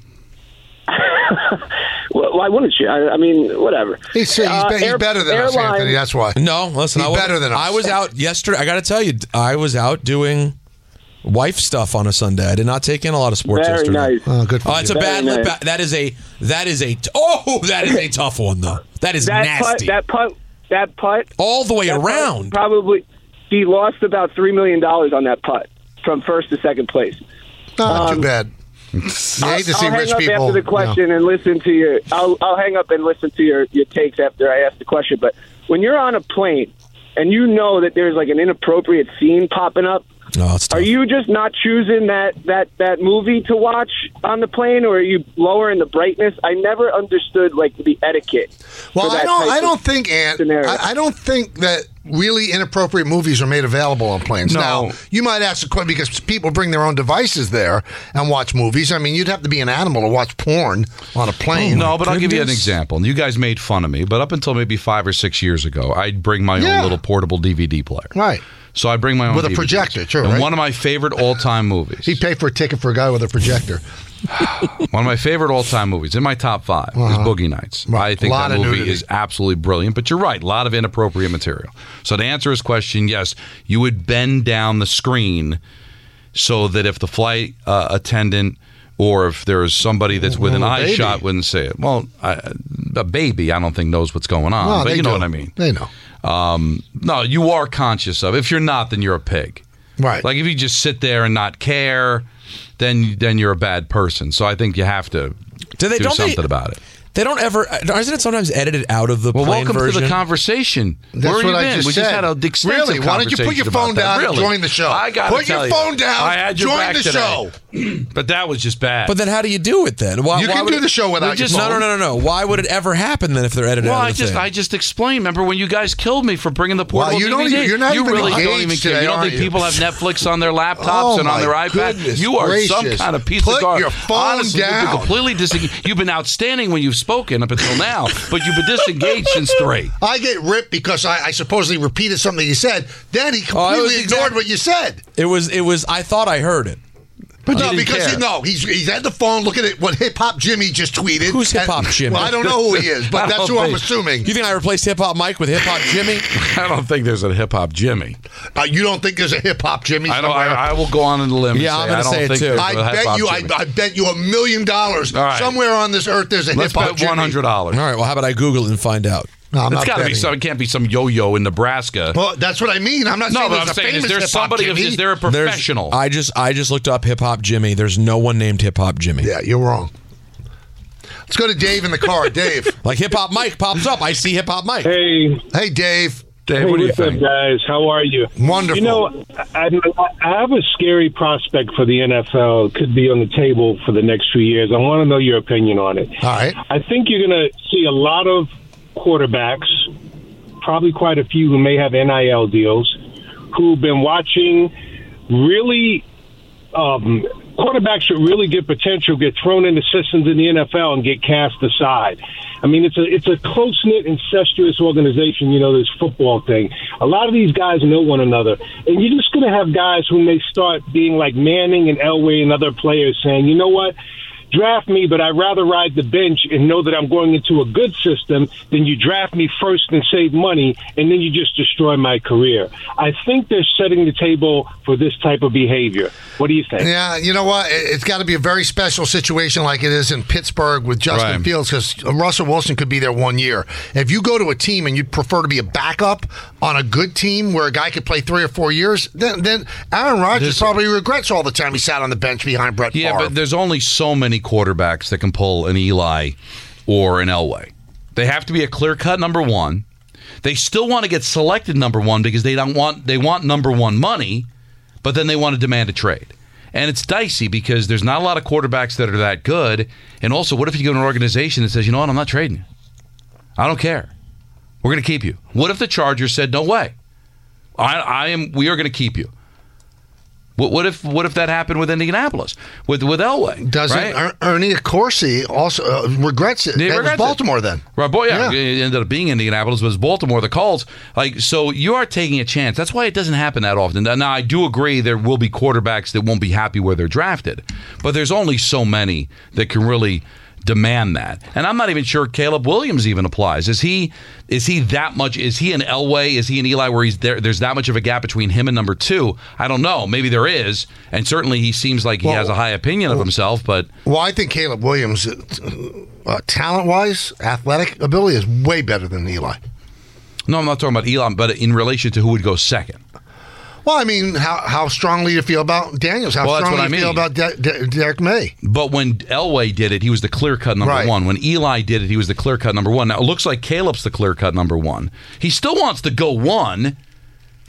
Well, why wouldn't you? I mean, whatever. He's better than us, Anthony. That's why. No, listen. He's better than us. I was out yesterday. I got to tell you, I was out doing wife stuff on a Sunday. I did not take in a lot of sports Very yesterday. Nice. Oh, good for you. It's a bad lip. That is a tough one though. That is nasty. That putt. All the way around. Probably, he lost about $3 million on that putt from first to second place. Not too bad. You hate to see rich people. I'll hang up after the question and listen to your. I'll hang up and listen to your takes after I ask the question. But when you're on a plane and you know that there's like an inappropriate scene popping up, are you just not choosing that movie to watch on the plane, or are you lowering the brightness? I never understood like the etiquette. Well, I don't think that really inappropriate movies are made available on planes. No. Now, you might ask the question because people bring their own devices there and watch movies. I mean, you'd have to be an animal to watch porn on a plane. No, but I'll give you an example. You guys made fun of me, but up until maybe 5 or 6 years ago, I'd bring my own little portable DVD player. Right. So I bring my own with a DVDs. projector, too, And right? one of my favorite all-time movies. He'd pay for a ticket for a guy with a projector. One of my favorite all-time movies, in my top 5, is Boogie Nights. I think that movie is absolutely brilliant. But you're right, a lot of inappropriate material. So to answer his question, yes, you would bend down the screen so that if the flight attendant or if there's somebody that's within eye shot wouldn't say it. Well, a baby, I don't think knows what's going on. No, but you know what I mean. They know. No, you are conscious of. If you're not, then you're a pig. Right. Like if you just sit there and not care, then you're a bad person. So I think you have to do something about it. They don't ever. Isn't it sometimes edited out of the plane welcome version? to the conversation. That's Where have what you I been? just We said. just had an extensive Really? Why don't you put your conversation phone about that. down and Really? join the show? I gotta Put your tell you, phone down, I had your join back the today. show. But that was just bad. But then how do you do it then? Why You can would do the show without your phone. No. Why would it ever happen then if they're edited Well, out of the thing? I just explained. Remember when you guys killed me for bringing the portable you don't DVD? even- you're not you even really don't engaged even care. today, You don't aren't think you? people have Netflix on their laptops Oh, and on their my iPad? goodness You are some gracious. kind of piece Put of garbage. your phone Honestly, down. You've been completely disengaged. You've been outstanding when you've spoken up until now, but you've been disengaged since 3. I get ripped because I supposedly repeated something you said. Then he completely ignored what you said. It was. I thought I heard it. But no, You didn't because care. he's at the phone looking at what Hip Hop Jimmy just tweeted. Who's Hip Hop Jimmy? Well, I don't know who he is, but that's who I'm assuming. You think I replaced Hip Hop Mike with Hip Hop Jimmy? I don't think there's a Hip Hop Jimmy. You don't think there's a Hip Hop Jimmy? I will go on the limb. Yeah, I'm going to say it too. I bet you $1 million. right. Somewhere on this earth there's a Let's Hip Hop bet Jimmy. $100. All right. Well, how about I Google it and find out? No, It's got to be some. It can't be some yo-yo in Nebraska. Well, that's what I mean. I'm not No, saying but there's I'm a saying, famous is there Hip Hop somebody? Jimmy. Is there a professional? I just looked up Hip Hop Jimmy. There's no one named Hip Hop Jimmy. Yeah, you're wrong. Let's go to Dave in the car. Dave. Like Hip Hop Mike pops up. I see Hip Hop Mike. Hey, Dave. Dave, what do you what's up, think? guys? How are you? Wonderful. You know, I have a scary prospect for the NFL. It could be on the table for the next few years. I want to know your opinion on it. All right. I think you're going to see a lot of quarterbacks, probably quite a few who may have NIL deals, who've been watching really quarterbacks that really get potential get thrown into systems in the NFL and get cast aside. I mean, it's a close-knit, incestuous organization, you know, this football thing. A lot of these guys know one another. And you're just going to have guys who may start being like Manning and Elway and other players saying, you know what? Draft me, but I'd rather ride the bench and know that I'm going into a good system than you draft me first and save money, and then you just destroy my career. I think they're setting the table for this type of behavior. What do you think? Yeah, you know what? It's got to be a very special situation like it is in Pittsburgh with Justin Fields, because Russell Wilson could be there 1 year. If you go to a team and you'd prefer to be a backup on a good team where a guy could play 3 or 4 years, then Aaron Rodgers probably regrets all the time he sat on the bench behind Brett Favre. Yeah, but there's only so many quarterbacks that can pull an Eli or an Elway. They have to be a clear-cut number one. They still want to get selected number one because they want number one money, but then they want to demand a trade. And it's dicey because there's not a lot of quarterbacks that are that good. And also, what if you go to an organization that says, you know what, I'm not trading you. I don't care. We're going to keep you. What if the Chargers said, no way. We are going to keep you. What if that happened with Indianapolis with Elway? Doesn't Ernie Accorsi also regrets it? That was Baltimore then. Right, boy, yeah. It ended up being Indianapolis, but it was Baltimore that calls. So you are taking a chance. That's why it doesn't happen that often. Now, I do agree there will be quarterbacks that won't be happy where they're drafted, but there's only so many that can really demand that. And I'm not even sure Caleb Williams even applies. Is he that much? Is he an Elway? Is he an Eli where there's that much of a gap between him and number two? I don't know. Maybe there is. And certainly he seems like he has a high opinion of himself. But I think Caleb Williams, talent-wise, athletic ability is way better than Eli. No, I'm not talking about Eli, but in relation to who would go second. Well, I mean, how strongly do you feel about Daniels? How strongly do you feel about Derek May? But when Elway did it, he was the clear-cut number one. When Eli did it, he was the clear-cut number one. Now, it looks like Caleb's the clear-cut number one. He still wants to go one,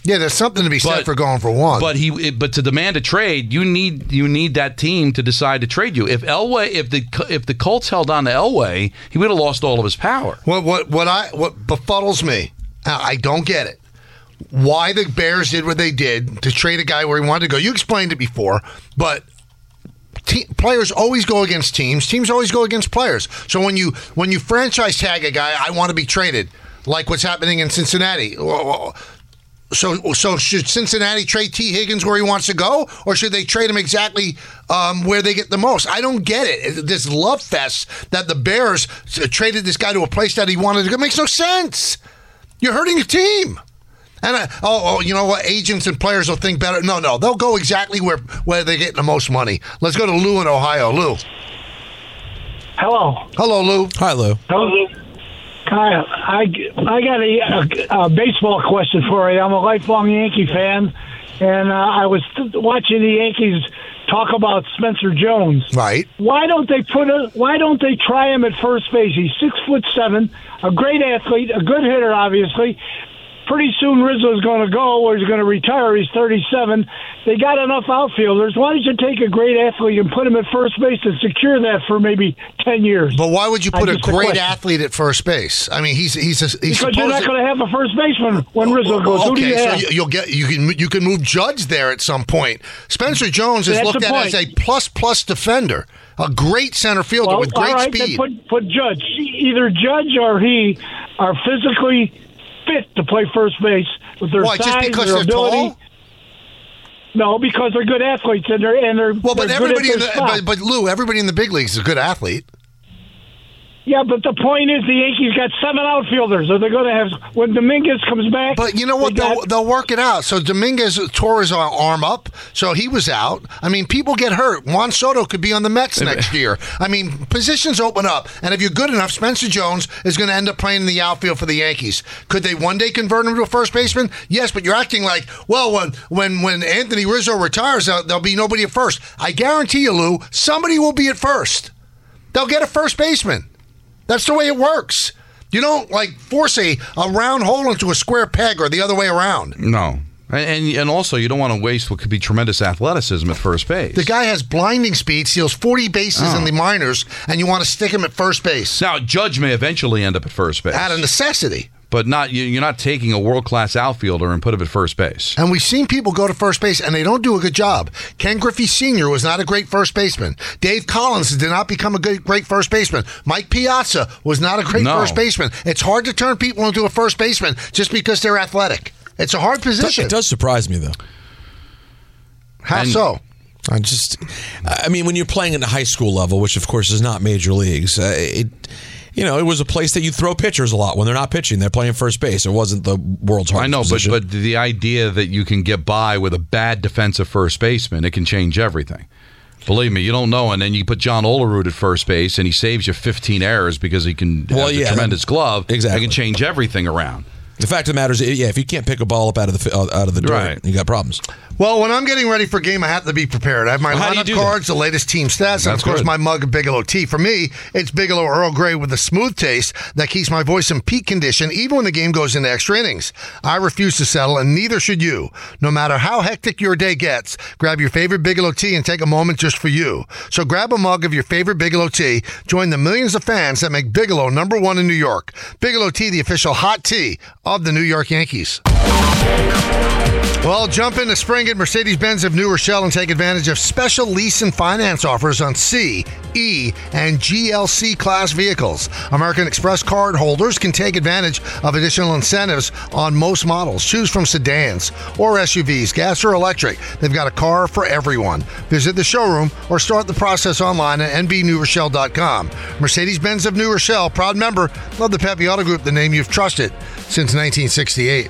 Yeah, there's something to be said for going for one. But to demand a trade, you need that team to decide to trade you. If the Colts held on to Elway, he would have lost all of his power. What befuddles me, I don't get it. Why the Bears did what they did to trade a guy where he wanted to go. You explained it before, but players always go against teams. Teams always go against players. So when you franchise tag a guy, I want to be traded, like what's happening in Cincinnati. So should Cincinnati trade T. Higgins where he wants to go, or should they trade him exactly where they get the most? I don't get it. This love fest that the Bears traded this guy to a place that he wanted to go makes no sense. You're hurting a team. And you know what? Agents and players will think better. No, they'll go exactly where they get the most money. Let's go to Lou in Ohio. Lou. Hello, Lou. Hi, Lou. Hello, Lou. Kyle, I got a baseball question for you. I'm a lifelong Yankee fan, and I was watching the Yankees talk about Spencer Jones. Right. Why don't they try him at first base? He's 6'7", a great athlete, a good hitter, obviously. Pretty soon Rizzo's going to go, or he's going to retire. He's 37. They got enough outfielders. Why don't you take a great athlete and put him at first base and secure that for maybe 10 years? But why would you put a great athlete at first base? I mean, he's because you're not going to have a first baseman when Rizzo goes. Okay, who do you have? So you can move Judge there at some point. Spencer Jones is looked at as a plus defender, a great center fielder with great speed. Then put Judge. Either Judge or he are physically fit to play first base with their size, just because their they're ability. tall? No, because they're good athletes and they're well. But they're everybody good at their spot. but Lou, everybody in the big leagues is a good athlete. Yeah, but the point is the Yankees got 7 outfielders. Are they going to have when Dominguez comes back? But you know what? They'll work it out. So Dominguez tore his arm up, so he was out. I mean, people get hurt. Juan Soto could be on the Mets next year. I mean, positions open up, and if you're good enough, Spencer Jones is going to end up playing in the outfield for the Yankees. Could they one day convert him to a first baseman? Yes, but you're acting like, well, when Anthony Rizzo retires, there'll be nobody at first. I guarantee you, Lou, somebody will be at first. They'll get a first baseman. That's the way it works. You don't force a round hole into a square peg or the other way around. No. And also, you don't want to waste what could be tremendous athleticism at first base. The guy has blinding speed, steals 40 bases in the minors, and you want to stick him at first base. Now, Judge may eventually end up at first base. Out of necessity. But you're not taking a world-class outfielder and put him at first base. And we've seen people go to first base, and they don't do a good job. Ken Griffey Sr. was not a great first baseman. Dave Collins did not become a great first baseman. Mike Piazza was not a great first baseman. It's hard to turn people into a first baseman just because they're athletic. It's a hard position. It does surprise me, though. How so? I mean, when you're playing at the high school level, which, of course, is not major leagues, it was a place that you throw pitchers a lot when they're not pitching. They're playing first base. It wasn't the world's hardest position. but the idea that you can get by with a bad defensive first baseman, it can change everything. Believe me, you don't know. And then you put John Olerud at first base, and he saves you 15 errors because he can have a tremendous glove. Exactly. It can change everything around. The fact of the matter is, if you can't pick a ball up out of the dirt, you got problems. Well, when I'm getting ready for a game, I have to be prepared. I have my lineup cards, the latest team stats, and of course my mug of Bigelow tea. For me, it's Bigelow Earl Grey with a smooth taste that keeps my voice in peak condition even when the game goes into extra innings. I refuse to settle, and neither should you. No matter how hectic your day gets, grab your favorite Bigelow tea and take a moment just for you. So grab a mug of your favorite Bigelow tea. Join the millions of fans that make Bigelow #1 in New York. Bigelow tea, the official hot tea of the New York Yankees. Well, jump into spring at Mercedes-Benz of New Rochelle and take advantage of special lease and finance offers on C, E, and GLC class vehicles. American Express card holders can take advantage of additional incentives on most models. Choose from sedans or SUVs, gas or electric. They've got a car for everyone. Visit the showroom or start the process online at nbnewrochelle.com. Mercedes-Benz of New Rochelle, proud member of the Pepe Auto Group, the name you've trusted since 1968.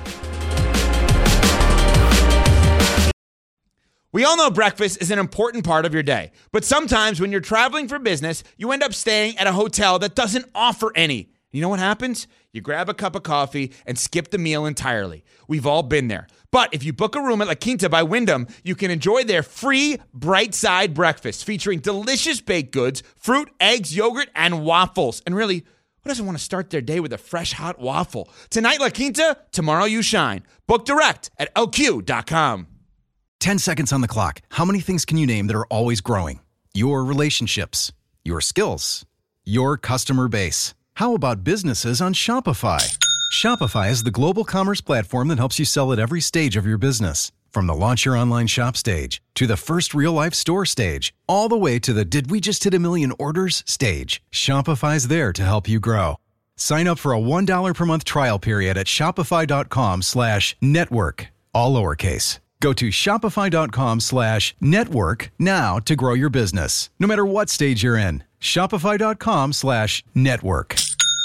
We all know breakfast is an important part of your day, but sometimes when you're traveling for business, you end up staying at a hotel that doesn't offer any. You know what happens? You grab a cup of coffee and skip the meal entirely. We've all been there. But if you book a room at La Quinta by Wyndham, you can enjoy their free Bright Side breakfast featuring delicious baked goods, fruit, eggs, yogurt, and waffles. And really, Who doesn't want to start their day with a fresh, hot waffle? Tonight, La Quinta, tomorrow you shine. Book direct at LQ.com. 10 seconds on the clock. How many things can you name that are always growing? Your relationships, your skills, your customer base. How about businesses on Shopify? Shopify is the global commerce platform that helps you sell at every stage of your business. From the launch your online shop stage, to the first real-life store stage, all the way to the did we just hit a million orders stage, Shopify's there to help you grow. Sign up for a $1 per month trial period at shopify.com/network, all lowercase. Go to shopify.com/network now to grow your business, no matter what stage you're in. Shopify.com/network.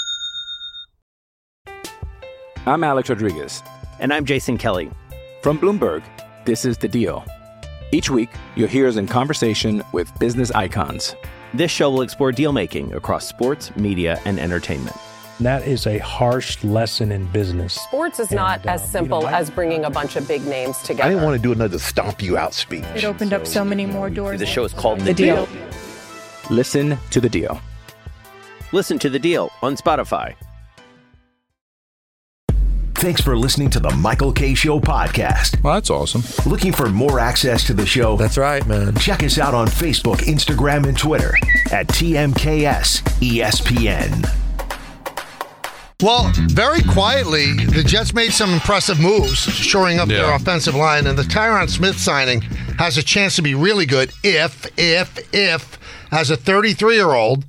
I'm Alex Rodriguez. And I'm Jason Kelly. From Bloomberg, this is The Deal. Each week, you'll hear us in conversation with business icons. This show will explore deal-making across sports, media, and entertainment. That is a harsh lesson in business. Sports is not as simple as bringing a bunch of big names together. I didn't want to do another stomp you out speech. It opened up so many more doors. The show is called The Deal. Listen to The Deal. Listen to The Deal on Spotify. Thanks for listening to the Michael K. Show podcast. Well, that's awesome. Looking for more access to the show? That's right, man. Check us out on Facebook, Instagram, and Twitter at TMKS ESPN. Well, very quietly, the Jets made some impressive moves, shoring up their offensive line, and the Tyron Smith signing has a chance to be really good if, as a 33-year-old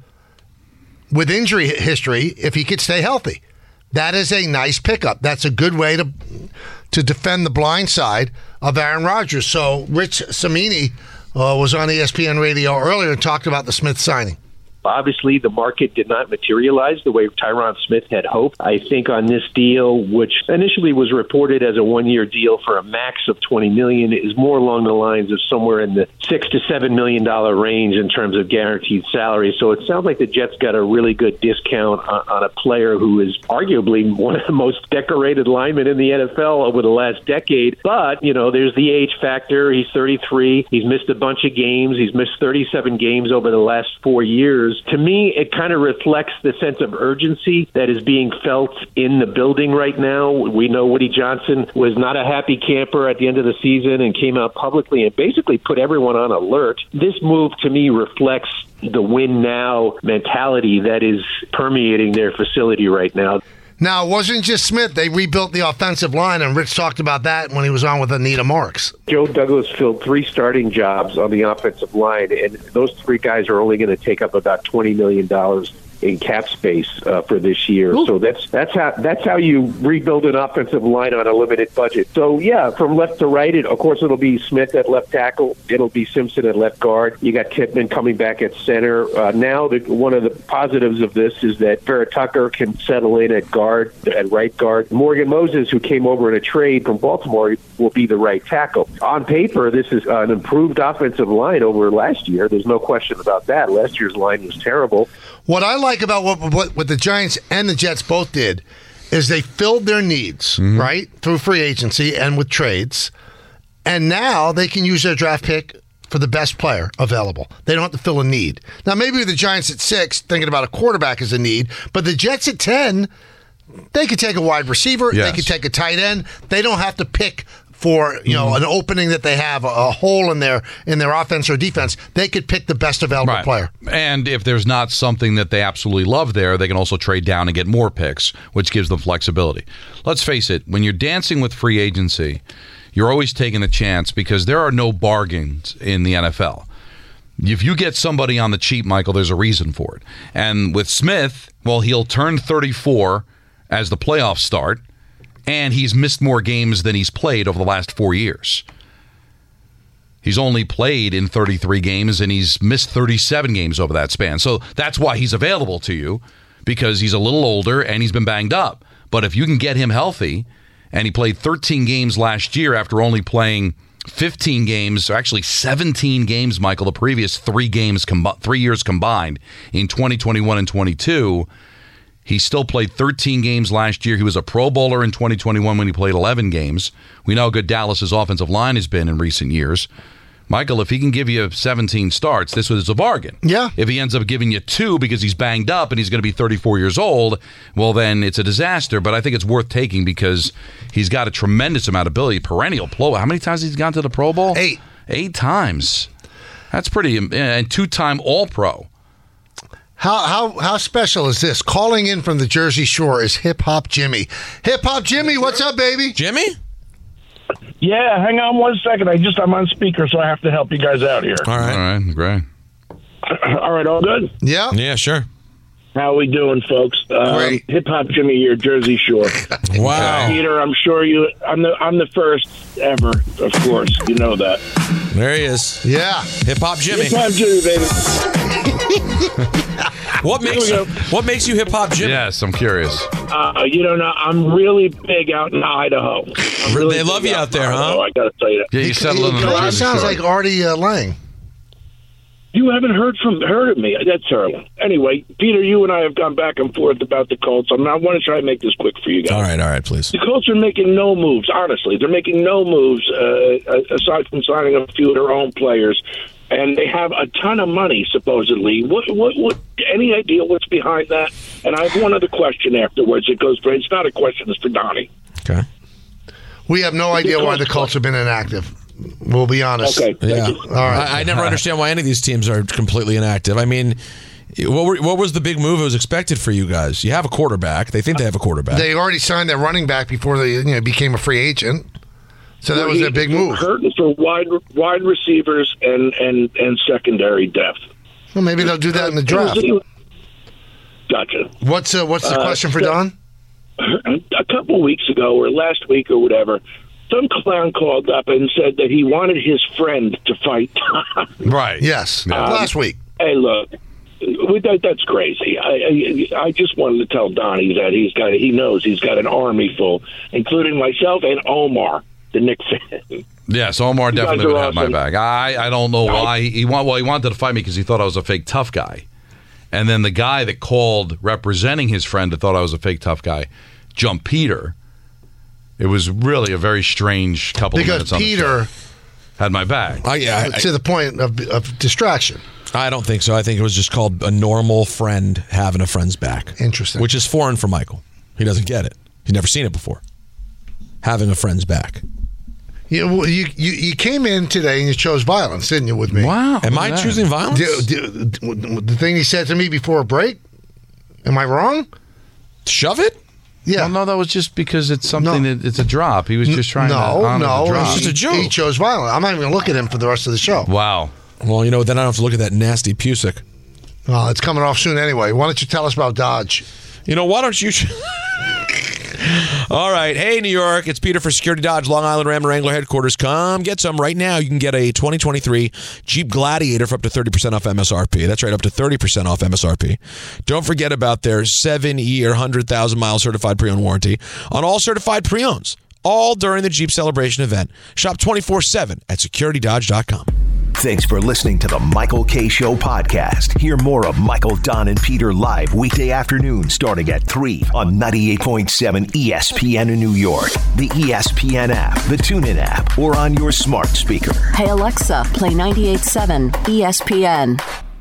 with injury history, if he could stay healthy. That is a nice pickup. That's a good way to defend the blind side of Aaron Rodgers. So Rich Cimini was on ESPN Radio earlier and talked about the Smith signing. Obviously, the market did not materialize the way Tyron Smith had hoped. I think on this deal, which initially was reported as a one-year deal for a max of $20 million, is more along the lines of somewhere in the $6 to $7 million range in terms of guaranteed salary. So it sounds like the Jets got a really good discount on a player who is arguably one of the most decorated linemen in the NFL over the last decade. But, you know, there's the age factor. He's 33. He's missed a bunch of games. He's missed 37 games over the last 4 years. To me, it kind of reflects the sense of urgency that is being felt in the building right now. We know Woody Johnson was not a happy camper at the end of the season and came out publicly and basically put everyone on alert. This move, to me, reflects the win now mentality that is permeating their facility right now. Now, it wasn't just Smith. They rebuilt the offensive line, and Rich talked about that when he was on with Anita Marks. Joe Douglas filled 3 starting jobs on the offensive line, and those 3 guys are only going to take up about $20 million in cap space for this year. Ooh. So that's how you rebuild an offensive line on a limited budget. So yeah, from left to right, it'll be Smith at left tackle. It'll be Simpson at left guard. You got Tippmann coming back at center. Now one of the positives of this is that Vera Tucker can settle in at guard, at right guard. Morgan Moses, who came over in a trade from Baltimore, will be the right tackle. On paper, this is an improved offensive line over last year. There's no question about that. Last year's line was terrible. What I like about what the Giants and the Jets both did is they filled their needs, right, through free agency and with trades, and now they can use their draft pick for the best player available. They don't have to fill a need. Now, maybe the Giants at 6, thinking about a quarterback as a need, but the Jets at 10, they could take a wide receiver, They could take a tight end. They don't have to pick for an opening that they have, a hole in their offense or defense. They could pick the best available player. And if there's not something that they absolutely love there, they can also trade down and get more picks, which gives them flexibility. Let's face it, when you're dancing with free agency, you're always taking a chance because there are no bargains in the NFL. If you get somebody on the cheap, Michael, there's a reason for it. And with Smith, well, he'll turn 34 as the playoffs start, and he's missed more games than he's played over the last 4 years. He's only played in 33 games, and he's missed 37 games over that span. So that's why he's available to you, because he's a little older and he's been banged up. But if you can get him healthy, and he played 13 games last year after only playing 15 games, or actually 17 games, Michael, the previous 3 years combined in 2021 and 22, he still played 13 games last year. He was a Pro Bowler in 2021 when he played 11 games. We know how good Dallas's offensive line has been in recent years. Michael, if he can give you 17 starts, this was a bargain. Yeah. If he ends up giving you 2 because he's banged up and he's going to be 34 years old, well, then it's a disaster. But I think it's worth taking because he's got a tremendous amount of ability. Perennial Pro. How many times has he gone to the Pro Bowl? 8. 8 times. That's pretty. And 2-time All-Pro. How special is this? Calling in from the Jersey Shore is Hip Hop Jimmy. Hip Hop Jimmy, what's up, baby? Jimmy? Yeah, hang on one second. I'm on speaker, so I have to help you guys out here. All right, great. All right, all good? Yeah. Yeah, sure. How we doing, folks? Great. Hip Hop Jimmy here, Jersey Shore. Wow. Peter, I'm sure I'm the first ever, of course. You know that. There he is. Yeah. Hip Hop Jimmy. Hip Hop Jimmy, baby. What makes you Hip Hop Jimmy? Yes, I'm curious. I'm really big out in Idaho. They love you out there, huh? I got to tell you that. Yeah, you settled in the He Jersey sounds Shore. like Artie Lang. You haven't heard of me. That's terrible. Anyway, Peter, you and I have gone back and forth about the Colts. I want to try and make this quick for you guys. All right, please. The Colts are making no moves, honestly. They're making no moves aside from signing a few of their own players. And they have a ton of money, supposedly. What? Any idea what's behind that? And I have one other question afterwards. It's not a question. It's for Donnie. Okay. We have no idea why the Colts have been inactive. We'll be honest. Okay. Yeah. You. All right. I never understand why any of these teams are completely inactive. I mean, what was the big move that was expected for you guys? You have a quarterback. They think they have a quarterback. They already signed their running back before they became a free agent. So that was a big move. Hurting for wide receivers and secondary depth. Well, maybe they'll do that in the draft. Gotcha. What's the question for Don? A couple weeks ago, or last week, or whatever, some clown called up and said that he wanted his friend to fight. Right. Yes. Last week. Hey, look. That's crazy. I just wanted to tell Donnie that he knows he's got an army full, including myself and Omar, the Knicks fan. Yes, Omar definitely would have my awesome. back. I don't know why. He wanted to fight me because he thought I was a fake tough guy. And then the guy that called representing his friend that thought I was a fake tough guy jumped Peter. It was really a very strange couple of minutes on the show. Because Peter had my back. To the point of distraction. I don't think so. I think it was just called a normal friend having a friend's back. Interesting. Which is foreign for Michael. He doesn't get it. He's never seen it before. Having a friend's back. You came in today and you chose violence, didn't you, with me? Wow. Am I choosing violence? The thing he said to me before a break? Am I wrong? Shove it? Yeah. Well, no, that was just because it's something it's a drop. He was just trying to honor the drop. It's just a joke. He chose violence. I'm not even going to look at him for the rest of the show. Wow. Well, then I don't have to look at that nasty Pusick. Well, it's coming off soon anyway. Why don't you tell us about Dodge? Why don't you... All right. Hey, New York. It's Peter for Security Dodge, Long Island Ram Wrangler headquarters. Come get some right now. You can get a 2023 Jeep Gladiator for up to 30% off MSRP. That's right, up to 30% off MSRP. Don't forget about their 7-year, 100,000-mile certified pre-owned warranty on all certified pre-owns, all during the Jeep Celebration event. Shop 24/7 at securitydodge.com. Thanks for listening to the Michael K. Show podcast. Hear more of Michael, Don, and Peter live weekday afternoon starting at 3 on 98.7 ESPN in New York, the ESPN app, the TuneIn app, or on your smart speaker. Hey, Alexa, play 98.7 ESPN.